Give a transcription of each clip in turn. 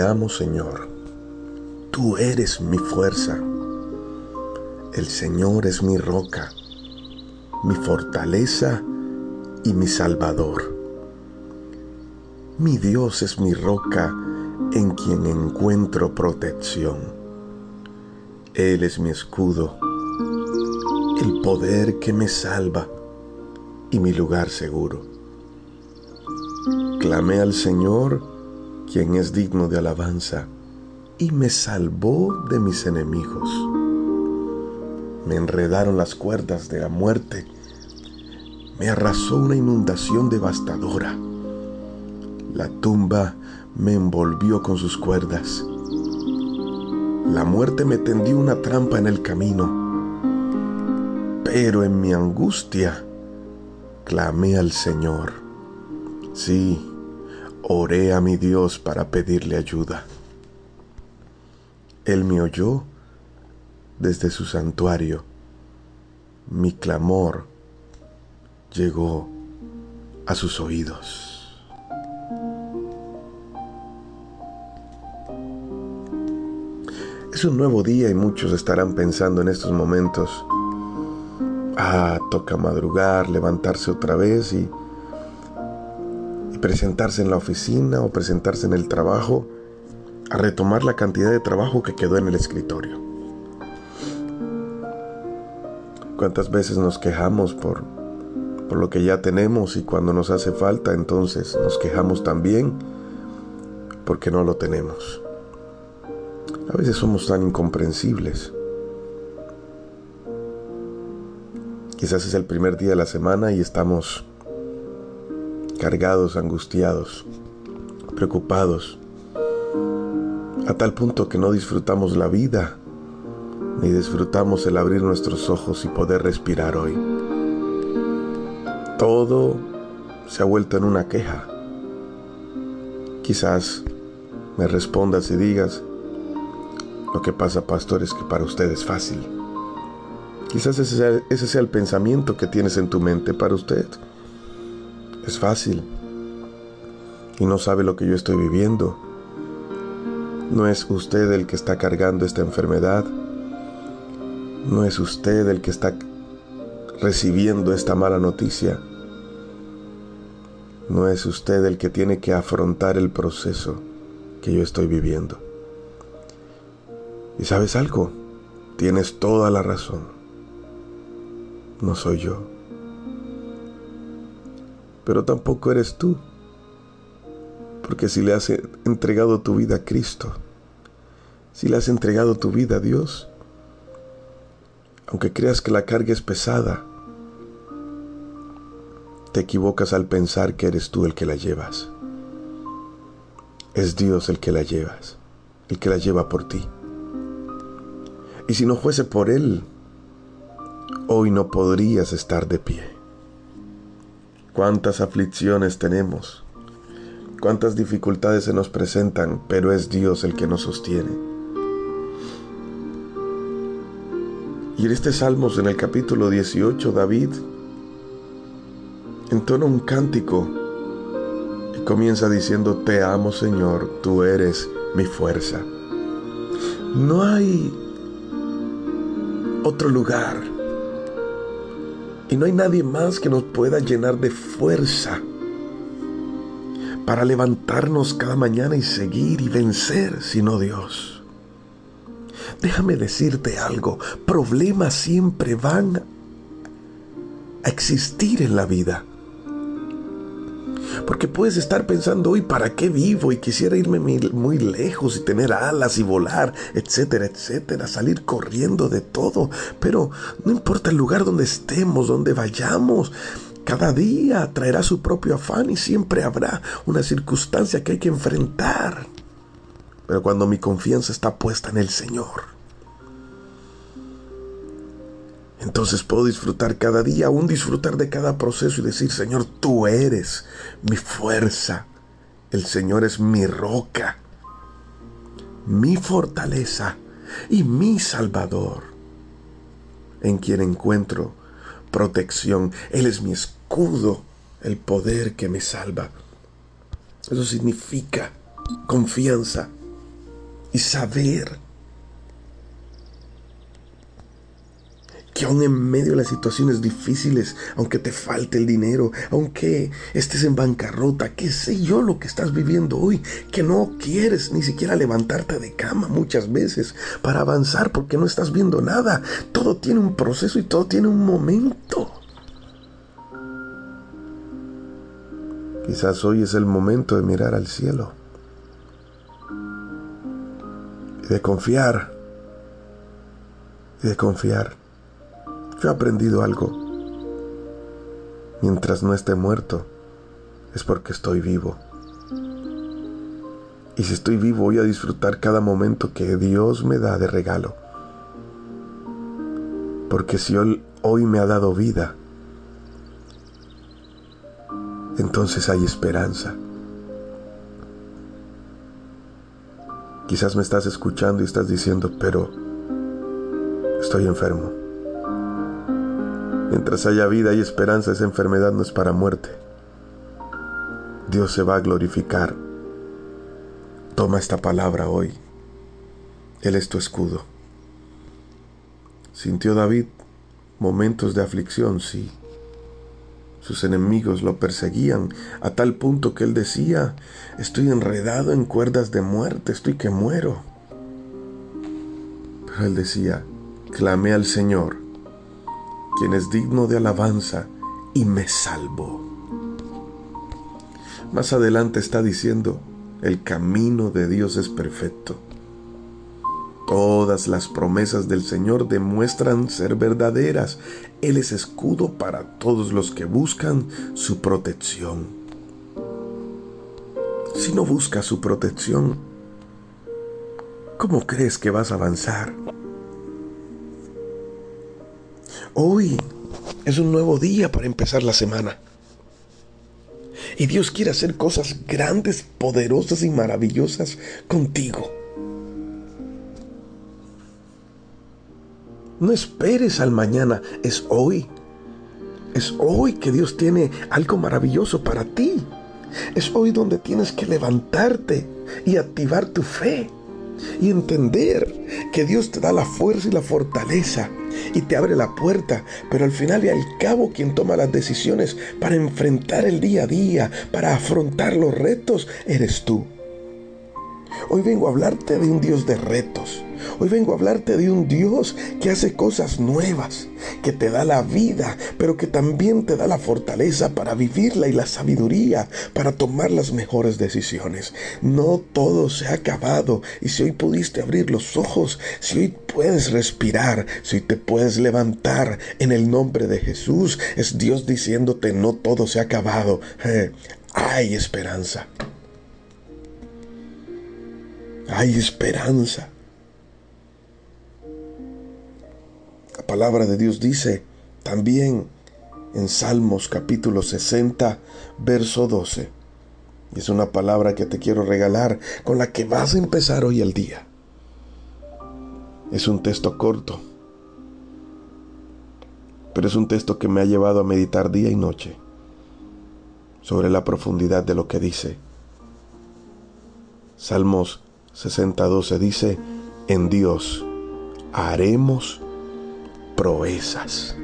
amo, Señor. Tú eres mi fuerza. El Señor es mi roca, mi fortaleza y mi Salvador. Mi Dios es mi roca en quien encuentro protección. Él es mi escudo, el poder que me salva y mi lugar seguro. Clamé al Señor, quien es digno de alabanza, y me salvó de mis enemigos. Me enredaron las cuerdas de la muerte, me arrasó una inundación devastadora. La tumba me envolvió con sus cuerdas. La muerte me tendió una trampa en el camino. Pero en mi angustia clamé al Señor. Sí, oré a mi Dios para pedirle ayuda. Él me oyó desde su santuario. Mi clamor llegó a sus oídos. Es un nuevo día y muchos estarán pensando en estos momentos: toca madrugar, levantarse otra vez y presentarse en la oficina o presentarse en el trabajo, a retomar la cantidad de trabajo que quedó en el escritorio. ¿Cuántas veces nos quejamos por lo que ya tenemos, y cuando nos hace falta, entonces nos quejamos también porque no lo tenemos? A veces somos tan incomprensibles. Quizás es el primer día de la semana y estamos cargados, angustiados, preocupados, a tal punto que no disfrutamos la vida, ni disfrutamos el abrir nuestros ojos y poder respirar hoy. Todo se ha vuelto en una queja. Quizás me respondas y digas: lo que pasa, pastor, es que para usted es fácil. Quizás ese sea el pensamiento que tienes en tu mente. Para usted es fácil y no sabe lo que yo estoy viviendo. No es usted el que está cargando esta enfermedad. No es usted el que está recibiendo esta mala noticia. No es usted el que tiene que afrontar el proceso que yo estoy viviendo. ¿Y sabes algo? Tienes toda la razón. No soy yo. Pero tampoco eres tú. Porque si le has entregado tu vida a Cristo, si le has entregado tu vida a Dios, aunque creas que la carga es pesada, te equivocas al pensar que eres tú el que la llevas. Es Dios el que la llevas, el que la lleva por ti. Y si no fuese por Él, hoy no podrías estar de pie. Cuántas aflicciones tenemos, cuántas dificultades se nos presentan, pero es Dios el que nos sostiene. Y en este Salmos, en el capítulo 18, David entona un cántico y comienza diciendo: te amo, Señor, tú eres mi fuerza. No hay otro lugar y no hay nadie más que nos pueda llenar de fuerza para levantarnos cada mañana y seguir y vencer, sino Dios. Déjame decirte algo: problemas siempre van a existir en la vida. Porque puedes estar pensando hoy: ¿para qué vivo? Y quisiera irme muy lejos y tener alas y volar, etcétera, etcétera, salir corriendo de todo. Pero no importa el lugar donde estemos, donde vayamos, cada día traerá su propio afán y siempre habrá una circunstancia que hay que enfrentar. Pero cuando mi confianza está puesta en el Señor, entonces puedo disfrutar cada día, aún disfrutar de cada proceso y decir: Señor, tú eres mi fuerza. El Señor es mi roca, mi fortaleza y mi Salvador, en quien encuentro protección. Él es mi escudo, el poder que me salva. Eso significa confianza, y saber que aún en medio de las situaciones difíciles, aunque te falte el dinero, aunque estés en bancarrota, qué sé yo lo que estás viviendo hoy, que no quieres ni siquiera levantarte de cama muchas veces para avanzar porque no estás viendo nada. Todo tiene un proceso y todo tiene un momento. Quizás hoy es el momento de mirar al cielo y de confiar. Yo he aprendido algo. Mientras no esté muerto, es porque estoy vivo. Y si estoy vivo, voy a disfrutar cada momento que Dios me da de regalo. Porque si Él hoy me ha dado vida, entonces hay esperanza. Quizás me estás escuchando y estás diciendo, pero estoy enfermo. Mientras haya vida y esperanza, esa enfermedad no es para muerte. Dios se va a glorificar. Toma esta palabra hoy. Él es tu escudo. ¿Sintió David momentos de aflicción? Sí. Sus enemigos lo perseguían a tal punto que él decía, estoy enredado en cuerdas de muerte, estoy que muero. Pero él decía, clamé al Señor, quien es digno de alabanza, y me salvó. Más adelante está diciendo, el camino de Dios es perfecto. Todas las promesas del Señor demuestran ser verdaderas. Él es escudo para todos los que buscan su protección. Si no buscas su protección, ¿cómo crees que vas a avanzar? Hoy es un nuevo día para empezar la semana. Y Dios quiere hacer cosas grandes, poderosas y maravillosas contigo. No esperes al mañana, es hoy. Es hoy que Dios tiene algo maravilloso para ti. Es hoy donde tienes que levantarte y activar tu fe y entender que Dios te da la fuerza y la fortaleza y te abre la puerta, pero al final y al cabo quien toma las decisiones para enfrentar el día a día, para afrontar los retos, eres tú. Hoy vengo a hablarte de un Dios de retos. Hoy vengo a hablarte de un Dios que hace cosas nuevas, que te da la vida, pero que también te da la fortaleza para vivirla y la sabiduría para tomar las mejores decisiones. No todo se ha acabado, y si hoy pudiste abrir los ojos, si hoy puedes respirar, si hoy te puedes levantar en el nombre de Jesús, es Dios diciéndote no todo se ha acabado. Hay esperanza. Hay esperanza. La palabra de Dios dice también en Salmos capítulo 60, verso 12. Y es una palabra que te quiero regalar, con la que vas a empezar hoy el día. Es un texto corto, pero es un texto que me ha llevado a meditar día y noche sobre la profundidad de lo que dice. Salmos 60:12 dice, en Dios haremos proezas.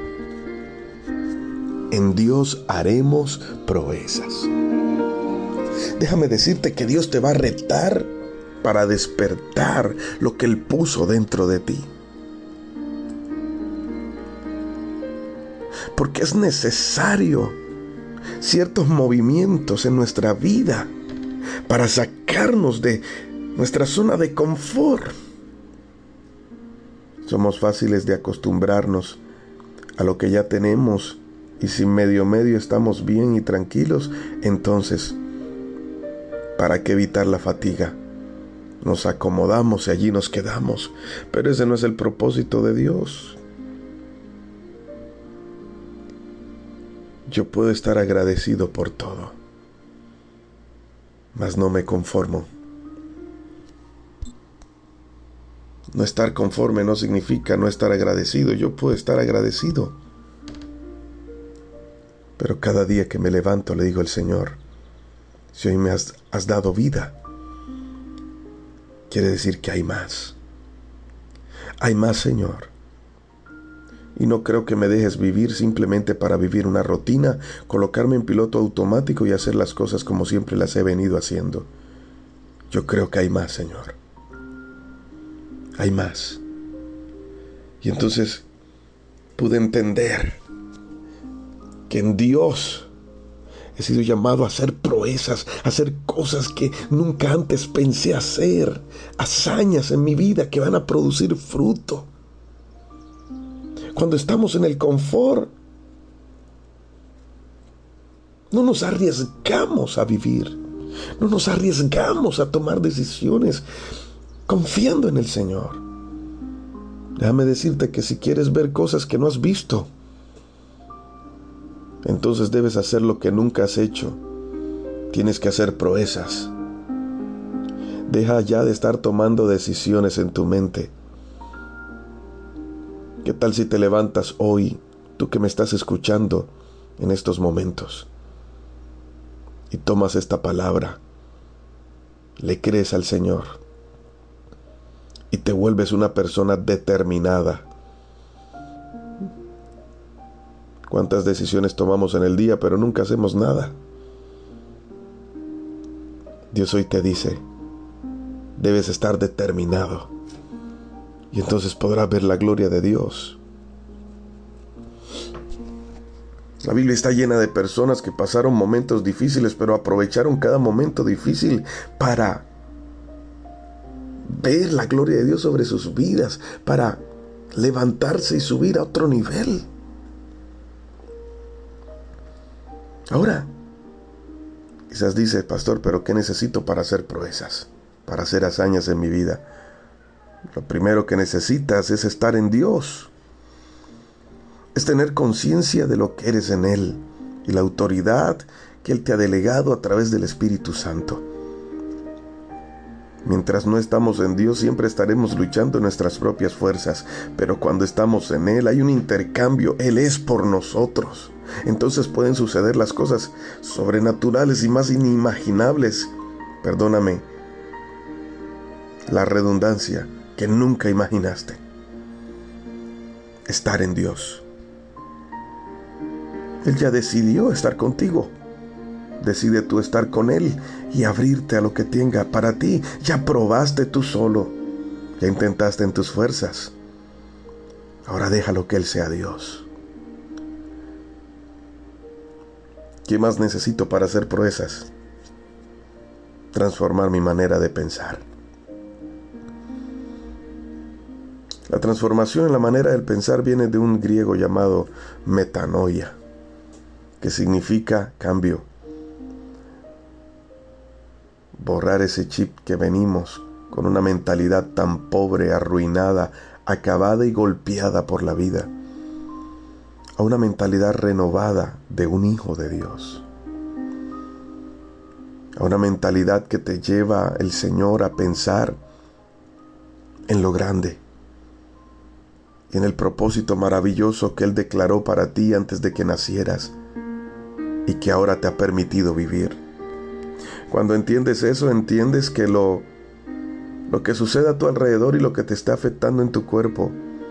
En Dios haremos proezas. Déjame decirte que Dios te va a retar para despertar lo que Él puso dentro de ti. Porque es necesario ciertos movimientos en nuestra vida para sacarnos de nuestra zona de confort. Somos fáciles de acostumbrarnos a lo que ya tenemos, y si medio estamos bien y tranquilos, entonces, ¿para qué evitar la fatiga? Nos acomodamos y allí nos quedamos, pero ese no es el propósito de Dios. Yo puedo estar agradecido por todo, mas no me conformo. No estar conforme no significa no estar agradecido. Yo puedo estar agradecido, pero cada día que me levanto le digo al Señor, si hoy me has dado vida, quiere decir que hay más. Hay más, Señor. Y no creo que me dejes vivir simplemente para vivir una rutina, colocarme en piloto automático y hacer las cosas como siempre las he venido haciendo. Yo creo que hay más, Señor. Hay más. Y entonces pude entender que en Dios he sido llamado a hacer proezas, a hacer cosas que nunca antes pensé hacer, hazañas en mi vida que van a producir fruto. Cuando estamos en el confort, no nos arriesgamos a vivir, no nos arriesgamos a tomar decisiones confiando en el Señor. Déjame decirte que si quieres ver cosas que no has visto, entonces debes hacer lo que nunca has hecho. Tienes que hacer proezas. Deja ya de estar tomando decisiones en tu mente. ¿Qué tal si te levantas hoy, tú que me estás escuchando en estos momentos, y tomas esta palabra, le crees al Señor y te vuelves una persona determinada? ¿Cuántas decisiones tomamos en el día, pero nunca hacemos nada? Dios hoy te dice, debes estar determinado. Y entonces podrás ver la gloria de Dios. La Biblia está llena de personas que pasaron momentos difíciles, pero aprovecharon cada momento difícil para ver la gloria de Dios sobre sus vidas, para levantarse y subir a otro nivel. Ahora, quizás dice, pastor, pero ¿qué necesito para hacer proezas, para hacer hazañas en mi vida? Lo primero que necesitas es estar en Dios. Es tener conciencia de lo que eres en Él y la autoridad que Él te ha delegado a través del Espíritu Santo. Mientras no estamos en Dios, siempre estaremos luchando en nuestras propias fuerzas, pero cuando estamos en Él hay un intercambio. Él es por nosotros. Entonces pueden suceder las cosas sobrenaturales y más inimaginables. Perdóname la redundancia, que nunca imaginaste. Estar en Dios. Él ya decidió estar contigo. Decide tú estar con Él y abrirte a lo que tenga para ti. Ya probaste tú solo. Ya intentaste en tus fuerzas. Ahora déjalo que Él sea Dios. ¿Qué más necesito para hacer proezas? Transformar mi manera de pensar. La transformación en la manera de pensar viene de un griego llamado metanoia, que significa cambio. Borrar ese chip que venimos con una mentalidad tan pobre, arruinada, acabada y golpeada por la vida, a una mentalidad renovada de un hijo de Dios. A una mentalidad que te lleva el Señor a pensar en lo grande y en el propósito maravilloso que Él declaró para ti antes de que nacieras y que ahora te ha permitido vivir. Cuando entiendes eso, entiendes que lo que sucede a tu alrededor y lo que te está afectando en tu cuerpo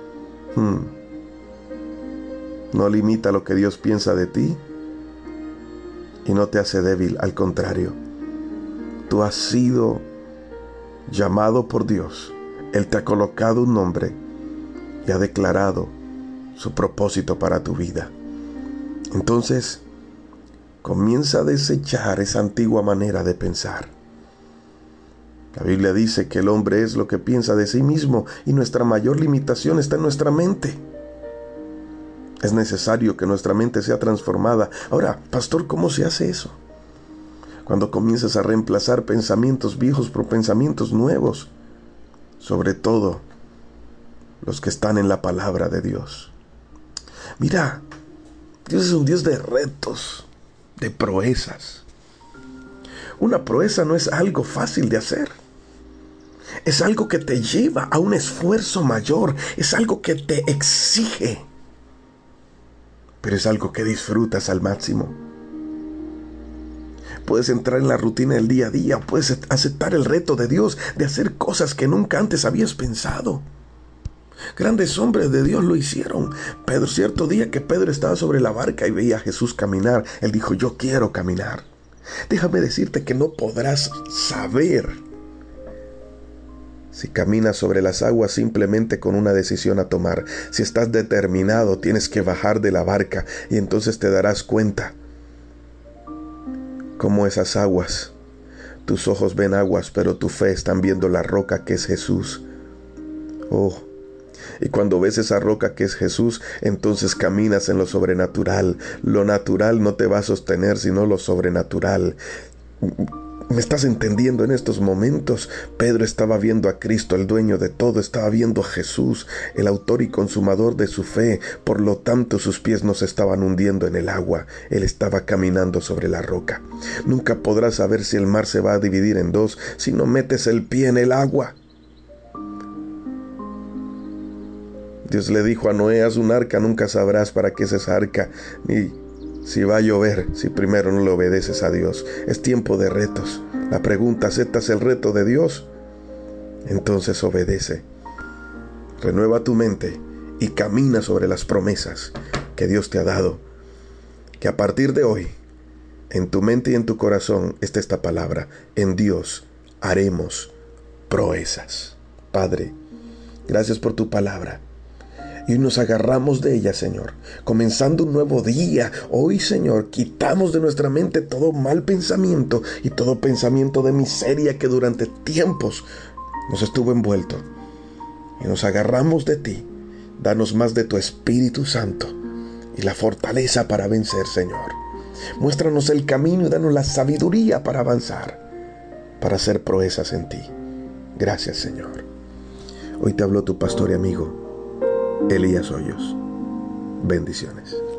no limita lo que Dios piensa de ti y no te hace débil, al contrario. Tú has sido llamado por Dios. Él te ha colocado un nombre y ha declarado su propósito para tu vida. Entonces, comienza a desechar esa antigua manera de pensar. La Biblia dice que el hombre es lo que piensa de sí mismo y nuestra mayor limitación está en nuestra mente. Es necesario que nuestra mente sea transformada. Ahora, pastor, ¿cómo se hace eso? Cuando comienzas a reemplazar pensamientos viejos por pensamientos nuevos, sobre todo los que están en la palabra de Dios. Mira, Dios es un Dios de retos, de proezas. Una proeza no es algo fácil de hacer. Es algo que te lleva a un esfuerzo mayor. Es algo que te exige. Pero es algo que disfrutas al máximo. puedes entrar en la rutina del día a día, puedes aceptar el reto de Dios de hacer cosas que nunca antes habías pensado. Grandes hombres de Dios lo hicieron. Pedro, cierto día que Pedro estaba sobre la barca y veía a Jesús caminar, él dijo: yo quiero caminar. Déjame decirte que no podrás saber si caminas sobre las aguas simplemente con una decisión a tomar. Si estás determinado, tienes que bajar de la barca y entonces te darás cuenta cómo esas aguas, tus ojos ven aguas, pero tu fe están viendo la roca que es Jesús. Oh, y cuando ves esa roca que es Jesús, entonces caminas en lo sobrenatural. Lo natural no te va a sostener, sino lo sobrenatural. ¿Me estás entendiendo en estos momentos? Pedro estaba viendo a Cristo, el dueño de todo, estaba viendo a Jesús, el autor y consumador de su fe. Por lo tanto, sus pies no se estaban hundiendo en el agua, él estaba caminando sobre la roca. Nunca podrás saber si el mar se va a dividir en dos si no metes el pie en el agua. Dios le dijo a Noé: haz un arca, nunca sabrás para qué es esa arca, ni si va a llover, si primero no le obedeces a Dios. Es tiempo de retos. La pregunta: ¿aceptas el reto de Dios? Entonces obedece. Renueva tu mente y camina sobre las promesas que Dios te ha dado. Que a partir de hoy, en tu mente y en tu corazón, esté esta palabra: en Dios haremos proezas. Padre, gracias por tu palabra. Y nos agarramos de ella, Señor, comenzando un nuevo día. Hoy, Señor, quitamos de nuestra mente todo mal pensamiento y todo pensamiento de miseria que durante tiempos nos estuvo envuelto. Y nos agarramos de ti. Danos más de tu Espíritu Santo y la fortaleza para vencer, Señor. Muéstranos el camino y danos la sabiduría para avanzar, para hacer proezas en ti. Gracias, Señor. Hoy te habló tu pastor y amigo Elías Hoyos. Bendiciones.